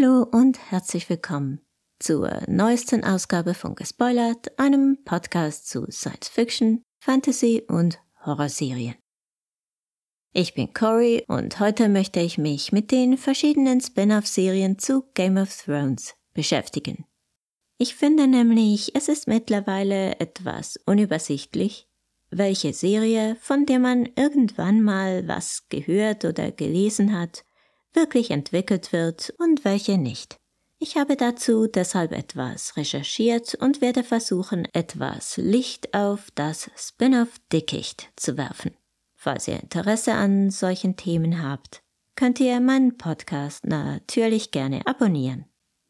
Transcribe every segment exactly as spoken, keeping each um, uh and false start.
Hallo und herzlich willkommen zur neuesten Ausgabe von Gespoilert, einem Podcast zu Science Fiction, Fantasy und Horrorserien. Ich bin Cory und heute möchte ich mich mit den verschiedenen Spin-off-Serien zu Game of Thrones beschäftigen. Ich finde nämlich, es ist mittlerweile etwas unübersichtlich, welche Serie, von der man irgendwann mal was gehört oder gelesen hat, wirklich entwickelt wird und welche nicht. Ich habe dazu deshalb etwas recherchiert und werde versuchen, etwas Licht auf das Spin-off-Dickicht zu werfen. Falls ihr Interesse an solchen Themen habt, könnt ihr meinen Podcast natürlich gerne abonnieren.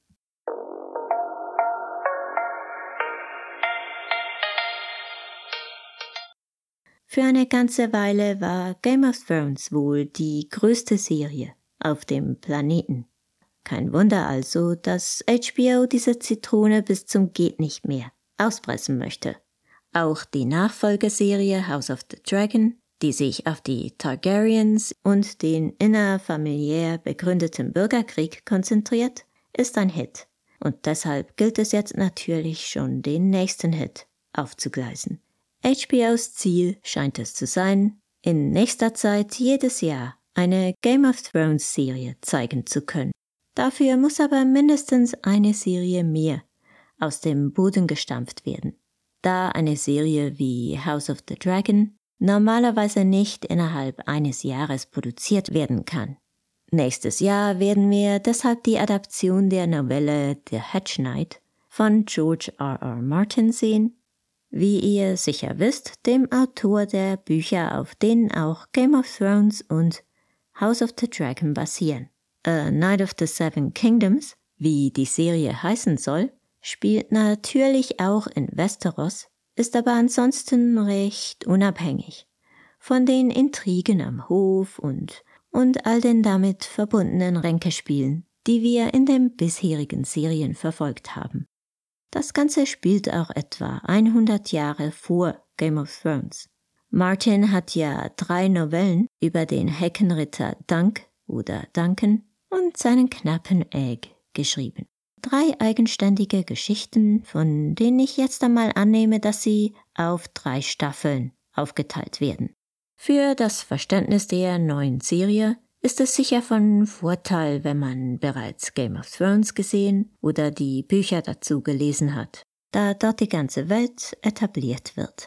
Für eine ganze Weile war Game of Thrones wohl die größte Serie auf dem Planeten. Kein Wunder also, dass H B O diese Zitrone bis zum geht nicht mehr auspressen möchte. Auch die Nachfolgeserie House of the Dragon, die sich auf die Targaryens und den innerfamiliär begründeten Bürgerkrieg konzentriert, ist ein Hit. Und deshalb gilt es jetzt natürlich schon, den nächsten Hit aufzugleisen. H B Os Ziel scheint es zu sein, in nächster Zeit jedes Jahr eine Game of Thrones Serie zeigen zu können. Dafür muss aber mindestens eine Serie mehr aus dem Boden gestampft werden, da eine Serie wie House of the Dragon normalerweise nicht innerhalb eines Jahres produziert werden kann. Nächstes Jahr werden wir deshalb die Adaption der Novelle The Hedge Knight von George R R. Martin sehen, wie ihr sicher wisst, dem Autor der Bücher, auf denen auch Game of Thrones und House of the Dragon basieren. A Night of the Seven Kingdoms, wie die Serie heißen soll, spielt natürlich auch in Westeros, ist aber ansonsten recht unabhängig von den Intrigen am Hof und, und all den damit verbundenen Ränkespielen, die wir in den bisherigen Serien verfolgt haben. Das Ganze spielt auch etwa hundert Jahre vor Game of Thrones. Martin hat ja drei Novellen über den Heckenritter Dunk oder Duncan und seinen Knappen Egg geschrieben. Drei eigenständige Geschichten, von denen ich jetzt einmal annehme, dass sie auf drei Staffeln aufgeteilt werden. Für das Verständnis der neuen Serie ist es sicher von Vorteil, wenn man bereits Game of Thrones gesehen oder die Bücher dazu gelesen hat, da dort die ganze Welt etabliert wird.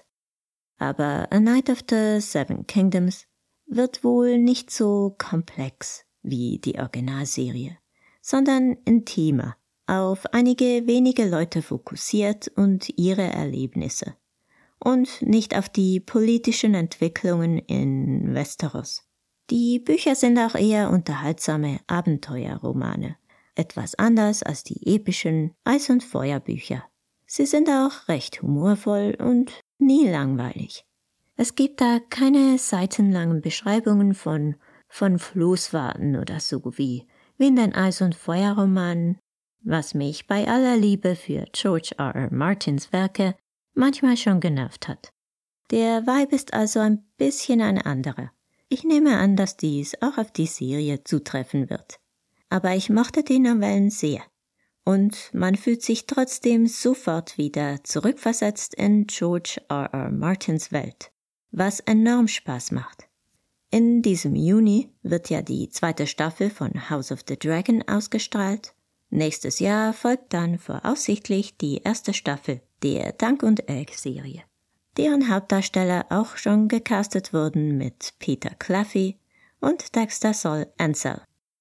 Aber A Night of the Seven Kingdoms wird wohl nicht so komplex wie die Originalserie, sondern intimer, auf einige wenige Leute fokussiert und ihre Erlebnisse und nicht auf die politischen Entwicklungen in Westeros. Die Bücher sind auch eher unterhaltsame Abenteuerromane, etwas anders als die epischen Eis- und Feuerbücher. Sie sind auch recht humorvoll und nie langweilig. Es gibt da keine seitenlangen Beschreibungen von, von Floßfahrten oder so wie, wie in den Eis- und Feuerromanen, was mich bei aller Liebe für George R R. Martins Werke manchmal schon genervt hat. Der Vibe ist also ein bisschen ein anderer. Ich nehme an, dass dies auch auf die Serie zutreffen wird. Aber ich mochte die Novellen sehr. Und man fühlt sich trotzdem sofort wieder zurückversetzt in George R R. Martins Welt, was enorm Spaß macht. In diesem Juni wird ja die zweite Staffel von House of the Dragon ausgestrahlt. Nächstes Jahr folgt dann voraussichtlich die erste Staffel der Dunk und Egg-Serie, deren Hauptdarsteller auch schon gecastet wurden mit Peter Cluffy und Dexter Sol Ansel.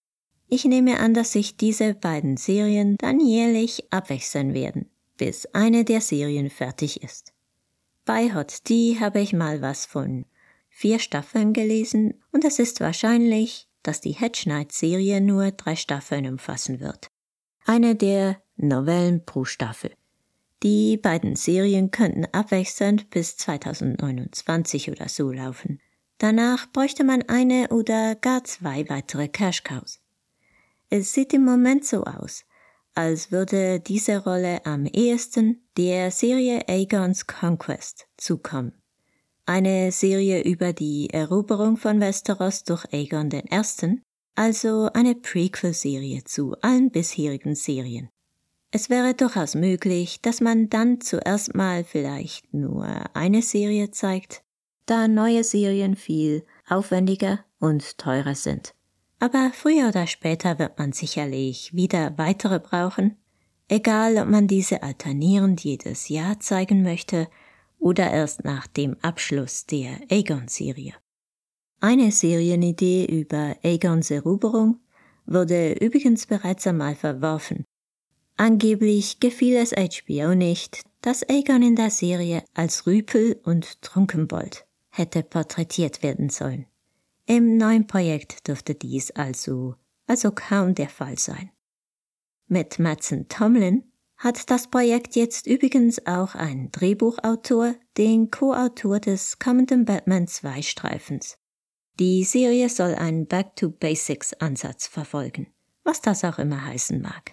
Ich nehme an, dass sich diese beiden Serien dann jährlich abwechseln werden, bis eine der Serien fertig ist. Bei Hot D habe ich mal was von vier Staffeln gelesen und es ist wahrscheinlich, dass die Hedge Knight-Serie nur drei Staffeln umfassen wird. Eine der Novellen pro Staffel. Die beiden Serien könnten abwechselnd bis zweitausendneunundzwanzig oder so laufen. Danach bräuchte man eine oder gar zwei weitere Cash Cows. Es sieht im Moment so aus, als würde diese Rolle am ehesten der Serie Aegon's Conquest zukommen. Eine Serie über die Eroberung von Westeros durch Aegon I., also eine Prequel-Serie zu allen bisherigen Serien. Es wäre durchaus möglich, dass man dann zuerst mal vielleicht nur eine Serie zeigt, da neue Serien viel aufwendiger und teurer sind. Aber früher oder später wird man sicherlich wieder weitere brauchen, egal ob man diese alternierend jedes Jahr zeigen möchte oder erst nach dem Abschluss der Aegon-Serie. Eine Serienidee über Aegons Eroberung wurde übrigens bereits einmal verworfen. Angeblich gefiel es H B O nicht, dass Aegon in der Serie als Rüpel und Trunkenbold hätte porträtiert werden sollen. Im neuen Projekt dürfte dies also, also kaum der Fall sein. Mit Mattson Tomlin hat das Projekt jetzt übrigens auch einen Drehbuchautor, den Co-Autor des kommenden Batman zwei Streifens. Die Serie soll einen Back-to-Basics-Ansatz verfolgen, was das auch immer heißen mag.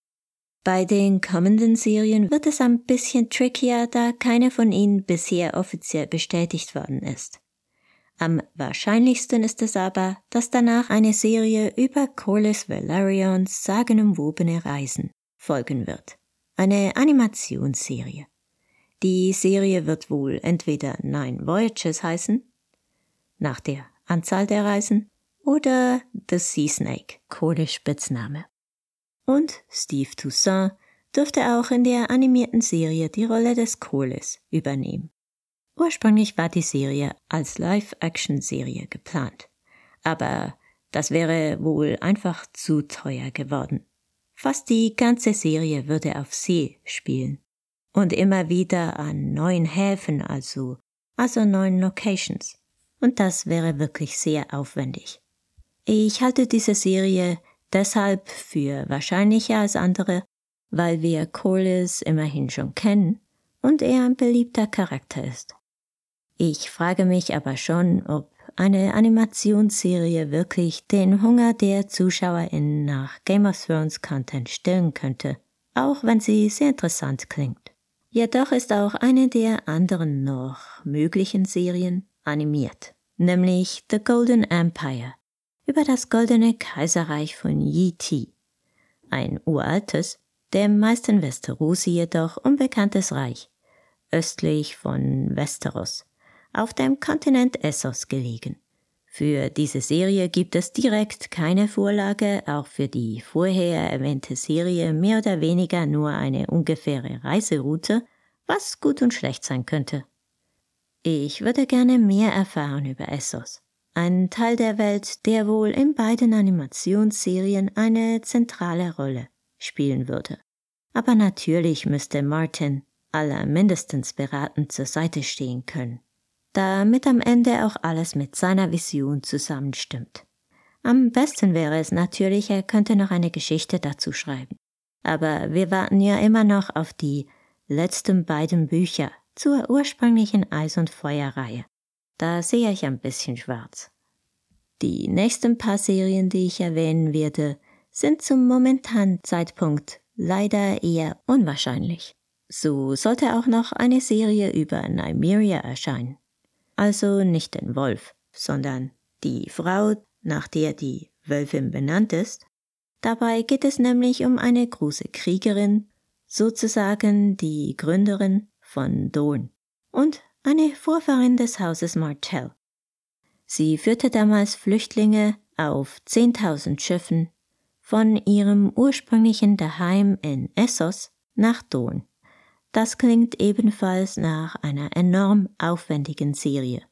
Bei den kommenden Serien wird es ein bisschen trickier, da keine von ihnen bisher offiziell bestätigt worden ist. Am wahrscheinlichsten ist es aber, dass danach eine Serie über Corlys Velarion's sagenumwobene Reisen folgen wird. Eine Animationsserie. Die Serie wird wohl entweder Nine Voyages heißen, nach der Anzahl der Reisen, oder The Sea Snake, Corlys Spitzname. Und Steve Toussaint dürfte auch in der animierten Serie die Rolle des Corlys übernehmen. Ursprünglich war die Serie als Live-Action-Serie geplant, aber das wäre wohl einfach zu teuer geworden. Fast die ganze Serie würde auf See spielen und immer wieder an neuen Häfen, also, also neuen Locations. Und das wäre wirklich sehr aufwendig. Ich halte diese Serie deshalb für wahrscheinlicher als andere, weil wir Corlys immerhin schon kennen und er ein beliebter Charakter ist. Ich frage mich aber schon, ob eine Animationsserie wirklich den Hunger der ZuschauerInnen nach Game of Thrones Content stillen könnte, auch wenn sie sehr interessant klingt. Jedoch ist auch eine der anderen noch möglichen Serien animiert, nämlich The Golden Empire, über das goldene Kaiserreich von Yi Ti. Ein uraltes, dem meisten Westerosi jedoch unbekanntes Reich, östlich von Westeros, auf dem Kontinent Essos gelegen. Für diese Serie gibt es direkt keine Vorlage, auch für die vorher erwähnte Serie mehr oder weniger nur eine ungefähre Reiseroute, was gut und schlecht sein könnte. Ich würde gerne mehr erfahren über Essos, einen Teil der Welt, der wohl in beiden Animationsserien eine zentrale Rolle spielen würde. Aber natürlich müsste Martin aller mindestens beratend zur Seite stehen können, damit am Ende auch alles mit seiner Vision zusammenstimmt. Am besten wäre es natürlich, er könnte noch eine Geschichte dazu schreiben. Aber wir warten ja immer noch auf die letzten beiden Bücher zur ursprünglichen Eis- und Feuer-Reihe. Da sehe ich ein bisschen schwarz. Die nächsten paar Serien, die ich erwähnen werde, sind zum momentanen Zeitpunkt leider eher unwahrscheinlich. So sollte auch noch eine Serie über Nymeria erscheinen. Also nicht den Wolf, sondern die Frau, nach der die Wölfin benannt ist. Dabei geht es nämlich um eine große Kriegerin, sozusagen die Gründerin von Dorne und eine Vorfahrin des Hauses Martell. Sie führte damals Flüchtlinge auf zehntausend Schiffen von ihrem ursprünglichen Daheim in Essos nach Dorne. Das klingt ebenfalls nach einer enorm aufwendigen Serie.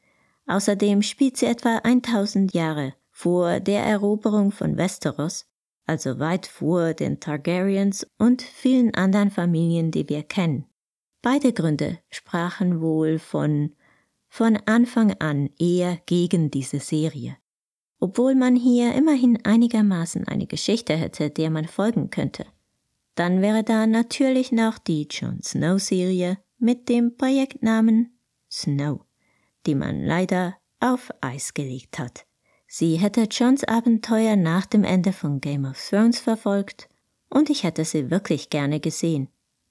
Außerdem spielt sie etwa tausend Jahre vor der Eroberung von Westeros, also weit vor den Targaryens und vielen anderen Familien, die wir kennen. Beide Gründe sprachen wohl von, von Anfang an eher gegen diese Serie, obwohl man hier immerhin einigermaßen eine Geschichte hätte, der man folgen könnte. Dann wäre da natürlich noch die Jon Snow-Serie mit dem Projektnamen Snow, die man leider auf Eis gelegt hat. Sie hätte Jons Abenteuer nach dem Ende von Game of Thrones verfolgt und ich hätte sie wirklich gerne gesehen.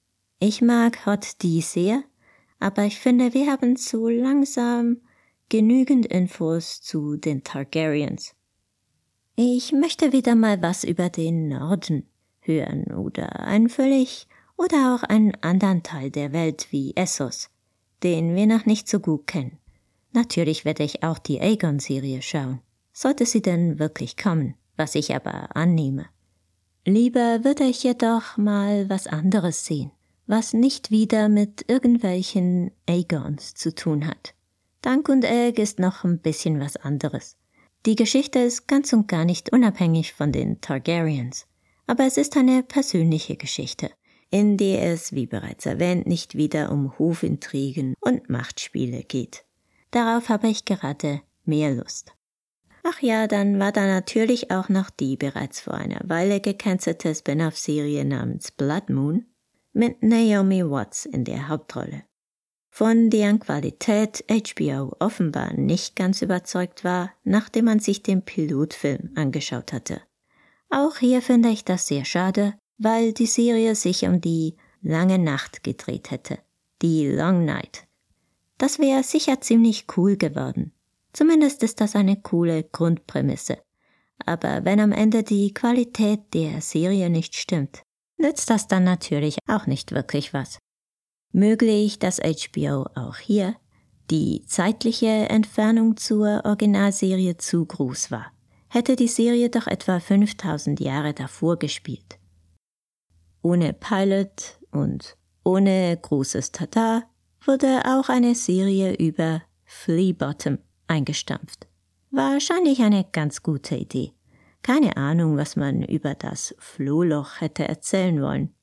Ich mag Hot D sehr, aber ich finde, wir haben so langsam genügend Infos zu den Targaryens. Ich möchte wieder mal was über den Norden hören oder einen völlig oder auch einen anderen Teil der Welt wie Essos, den wir noch nicht so gut kennen. Natürlich werde ich auch die Aegon-Serie schauen, sollte sie denn wirklich kommen, was ich aber annehme. Lieber würde ich jedoch mal was anderes sehen, was nicht wieder mit irgendwelchen Aegons zu tun hat. Dank und Egg ist noch ein bisschen was anderes. Die Geschichte ist ganz und gar nicht unabhängig von den Targaryens, aber es ist eine persönliche Geschichte, in der es, wie bereits erwähnt, nicht wieder um Hofintrigen und Machtspiele geht. Darauf habe ich gerade mehr Lust. Ach ja, dann war da natürlich auch noch die bereits vor einer Weile gecancelte Spin-off-Serie namens Blood Moon mit Naomi Watts in der Hauptrolle. Von deren Qualität H B O offenbar nicht ganz überzeugt war, nachdem man sich den Pilotfilm angeschaut hatte. Auch hier finde ich das sehr schade, weil die Serie sich um die lange Nacht gedreht hätte, die Long Night. Das wäre sicher ziemlich cool geworden. Zumindest ist das eine coole Grundprämisse. Aber wenn am Ende die Qualität der Serie nicht stimmt, nützt das dann natürlich auch nicht wirklich was. Möglich, dass H B O auch hier die zeitliche Entfernung zur Originalserie zu groß war. Hätte die Serie doch etwa fünftausend Jahre davor gespielt. Ohne Pilot und ohne großes Tada wurde auch eine Serie über Flea Bottom eingestampft. Wahrscheinlich eine ganz gute Idee. Keine Ahnung, was man über das Flohloch hätte erzählen wollen.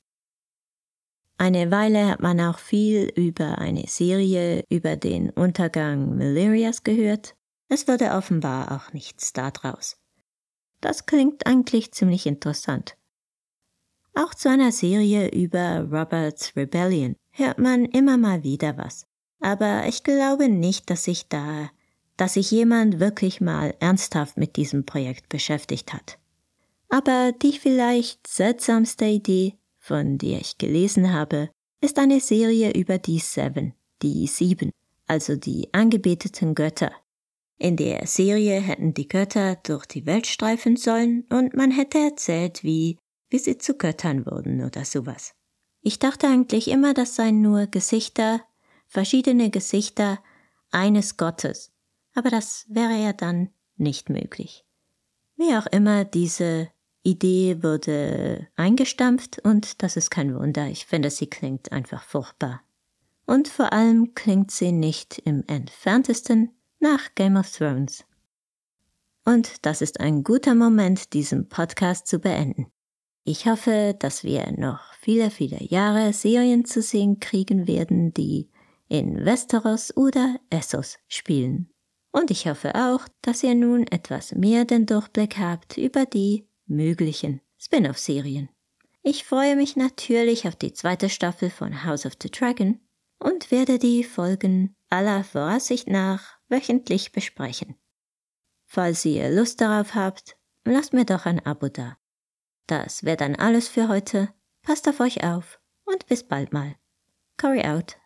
Eine Weile hat man auch viel über eine Serie über den Untergang Valerias gehört. Es wurde offenbar auch nichts daraus. Das klingt eigentlich ziemlich interessant. Auch zu einer Serie über Robert's Rebellion hört man immer mal wieder was. Aber ich glaube nicht, dass sich da, dass sich jemand wirklich mal ernsthaft mit diesem Projekt beschäftigt hat. Aber die vielleicht seltsamste Idee, von der ich gelesen habe, ist eine Serie über die Seven, die Sieben, also die angebeteten Götter. In der Serie hätten die Götter durch die Welt streifen sollen und man hätte erzählt, wie, wie sie zu Göttern wurden oder sowas. Ich dachte eigentlich immer, das seien nur Gesichter, verschiedene Gesichter eines Gottes, aber das wäre ja dann nicht möglich. Wie auch immer, diese Idee wurde eingestampft und das ist kein Wunder, ich finde, sie klingt einfach furchtbar. Und vor allem klingt sie nicht im entferntesten nach Game of Thrones. Und das ist ein guter Moment, diesen Podcast zu beenden. Ich hoffe, dass wir noch viele, viele Jahre Serien zu sehen kriegen werden, die in Westeros oder Essos spielen. Und ich hoffe auch, dass ihr nun etwas mehr den Durchblick habt über die möglichen Spin-off-Serien. Ich freue mich natürlich auf die zweite Staffel von House of the Dragon und werde die Folgen aller Voraussicht nach wöchentlich besprechen. Falls ihr Lust darauf habt, lasst mir doch ein Abo da. Das wäre dann alles für heute. Passt auf euch auf und bis bald mal. Cory out.